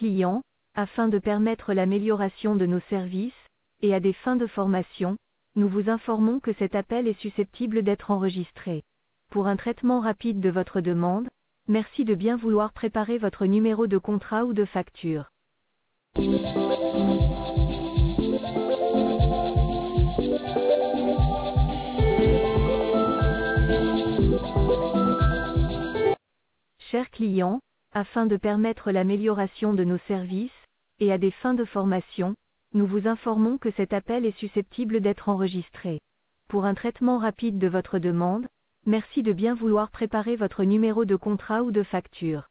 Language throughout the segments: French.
client, afin de permettre l'amélioration de nos services, et à des fins de formation, nous vous informons que cet appel est susceptible d'être enregistré. Pour un traitement rapide de votre demande, merci de bien vouloir préparer votre numéro de contrat ou de facture. Chers clients, afin de permettre l'amélioration de nos services, et à des fins de formation, nous vous informons que cet appel est susceptible d'être enregistré. Pour un traitement rapide de votre demande, merci de bien vouloir préparer votre numéro de contrat ou de facture.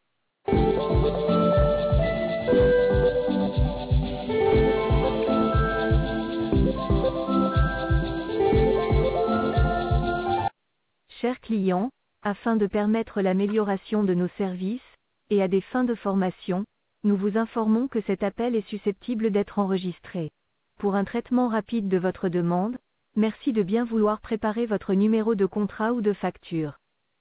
Chers clients, afin de permettre l'amélioration de nos services, et à des fins de formation, nous vous informons que cet appel est susceptible d'être enregistré. Pour un traitement rapide de votre demande, merci de bien vouloir préparer votre numéro de contrat ou de facture.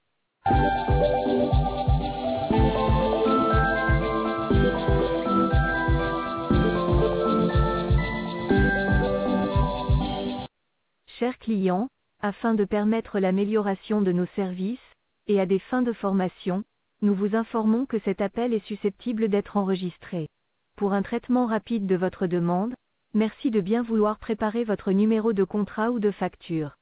Chers clients, afin de permettre l'amélioration de nos services, et à des fins de formation, nous vous informons que cet appel est susceptible d'être enregistré. Pour un traitement rapide de votre demande, merci de bien vouloir préparer votre numéro de contrat ou de facture.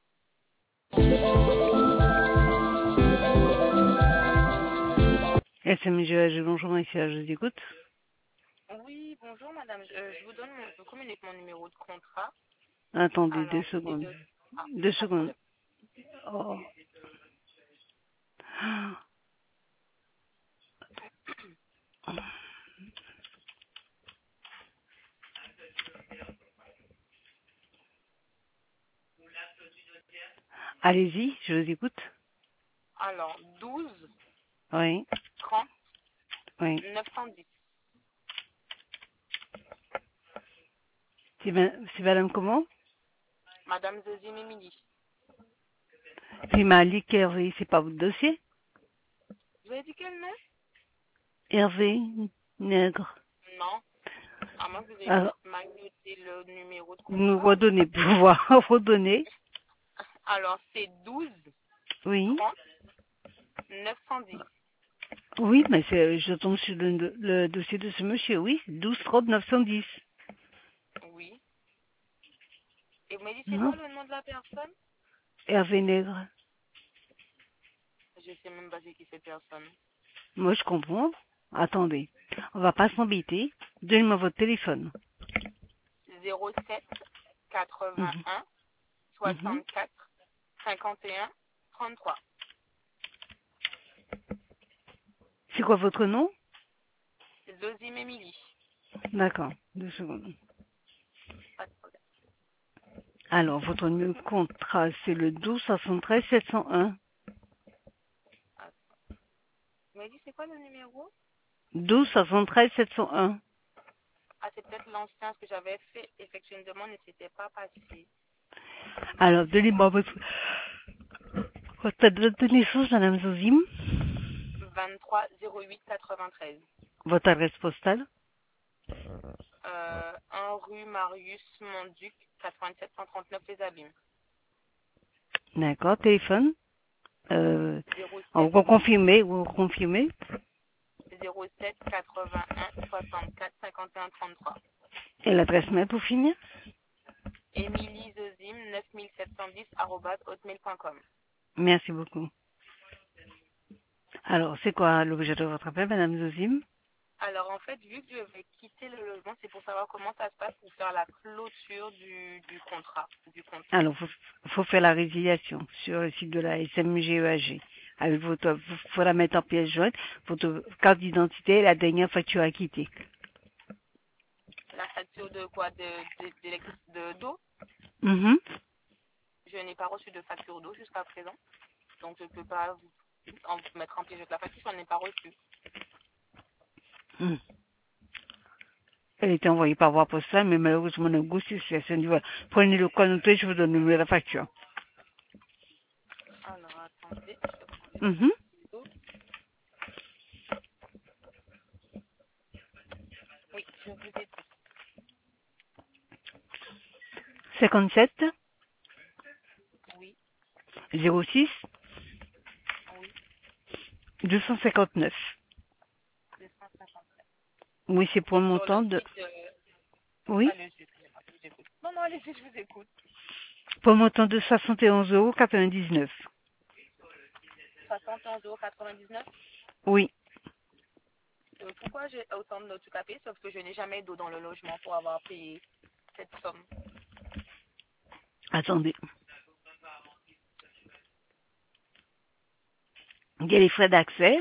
SMGH, bonjour, monsieur, je vous écoute. Oui, bonjour madame. Je vous donne, je vous communique mon numéro de contrat. Attendez Alors, 2 secondes. Ah, 2 pas de secondes. problème. Oh. Allez-y, je vous écoute. Alors, 12 Oui, 30 oui. 910. C'est madame comment? Madame Zezim Emily. C'est Malik Hervé, c'est pas votre dossier? Vous avez dit quel nom? Hervé Nègre. Non. À moins que vous ayez Alors, mal noté le numéro de vous me contrat. redonnez, pouvoir redonner. Alors, c'est 12 Oui. 30 910. Oui, mais je tombe sur le dossier de ce monsieur, oui. 12 30 910. Oui. Et vous m'avez dit c'est Non. quoi le nom de la personne? Hervé Nègre. Je sais même pas c'est qui cette personne. Moi, je comprends. Attendez. On va pas s'embêter. Donnez-moi votre téléphone. 07 Mhm. 81 Mhm. 64 51 33. C'est quoi votre nom? Zozim Emily. D'accord. 2 secondes. Pas de problème. Alors, votre numéro de contrat, c'est le 12 73 701. Vous m'avez dit c'est quoi le numéro? 12 73 701. Ah, c'est peut-être l'ancien, ce que j'avais fait, effectuer une demande et c'était pas passé. Alors, donnez-moi votre date de naissance, madame Zozim. 23 08 93. Votre adresse postale. 1 rue Marius Monduc, 87 139 Les Abîmes. D'accord. Téléphone. Vous 07 confirmez. 07 81 64 51 33. Et l'adresse mail pour finir. Émilie Zozim 9710 @hotmail.com. Merci beaucoup. Alors, c'est quoi l'objet de votre appel, madame Zozim? Alors en fait, vu que je vais quitter le logement, c'est pour savoir comment ça se passe pour faire la clôture du contrat. Alors, faut faire la résiliation sur le site de la SMGEAG. Avec faut la mettre en pièce jointe, votre carte d'identité et la dernière facture acquittée. La facture de quoi? D'eau? Mhm. Je n'ai pas reçu de facture d'eau jusqu'à présent. Donc je ne peux pas vous mettre en pièce de la facture, je n'en ai pas reçu. Mhm. Elle était envoyée par voie postale, mais malheureusement, le goût situation dit voilà, prenez le connoté, je vous donne le numéro de la facture. Alors attendez, je vais prendre Mhm. l'eau. Je vous écoute. 57 Oui, 06 oui, 259. 259. Oui, c'est pour Et le sur montant le de... site, Oui, allez-y, excusez-moi, je vous écoute. Non, non, allez-y, je vous écoute. pour le montant de 71,99 €. 71,99 €. Oui. Pourquoi j'ai autant de notes capées, sauf que je n'ai jamais d'eau dans le logement pour avoir payé cette somme. Attendez. Il y a les frais d'accès.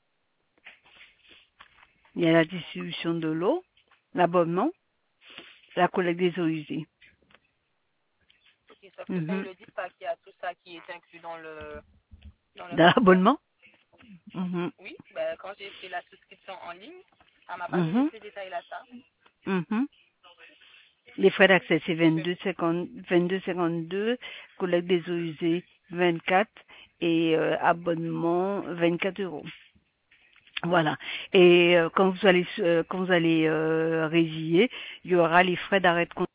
Il y a la distribution de l'eau, l'abonnement, la collecte des eaux usées. Ok, sauf que ça, ils Mhm. ne le disent pas qu'il y a tout ça qui est inclus dans le Dans forfait. l'abonnement. Mhm. Oui, ben, quand j'ai fait la souscription en ligne, ça m'a pas donné Mhm. ces détails-là, ça. Mhm. Les frais d'accès, c'est Je fais 22,52, collecte des eaux usées 24 et abonnement 24 €. Voilà. Et quand vous allez résilier, il y aura les frais d'arrêt de compte.